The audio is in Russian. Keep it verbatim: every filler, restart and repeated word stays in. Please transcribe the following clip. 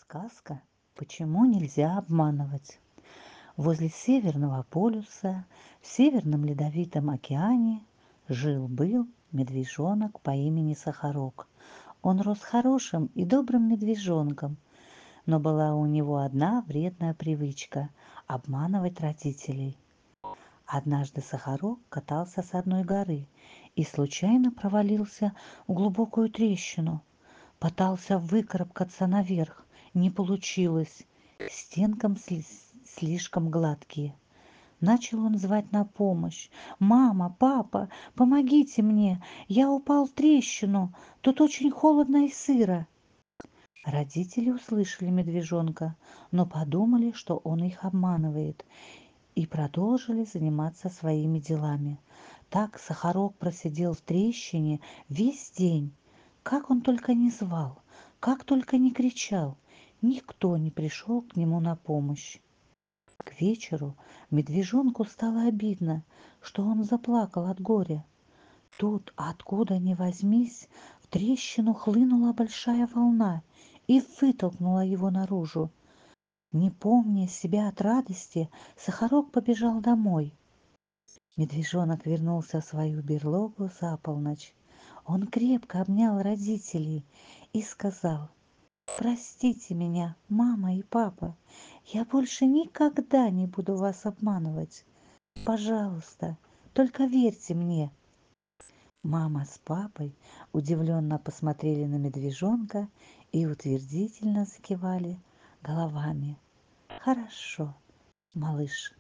Сказка «Почему нельзя обманывать». Возле Северного полюса, в Северном ледовитом океане, жил-был медвежонок по имени Сахарок. Он рос хорошим и добрым медвежонком, но была у него одна вредная привычка — обманывать родителей. Однажды Сахарок катался с одной горы и случайно провалился в глубокую трещину. Пытался выкарабкаться наверх, не получилось, стенкам сли- слишком гладкие. Начал он звать на помощь. «Мама, папа, помогите мне! Я упал в трещину, тут очень холодно и сыро!» Родители услышали медвежонка, но подумали, что он их обманывает, и продолжили заниматься своими делами. Так Сахарок просидел в трещине весь день. Как он только не звал, как только не кричал, никто не пришел к нему на помощь. К вечеру медвежонку стало обидно, что он заплакал от горя. Тут, откуда ни возьмись, в трещину хлынула большая волна и вытолкнула его наружу. Не помня себя от радости, Сахарок побежал домой. Медвежонок вернулся в свою берлогу за полночь. Он крепко обнял родителей и сказал: «Простите меня, мама и папа, я больше никогда не буду вас обманывать. Пожалуйста, только верьте мне». Мама с папой удивленно посмотрели на медвежонка и утвердительно закивали головами. «Хорошо, малыш».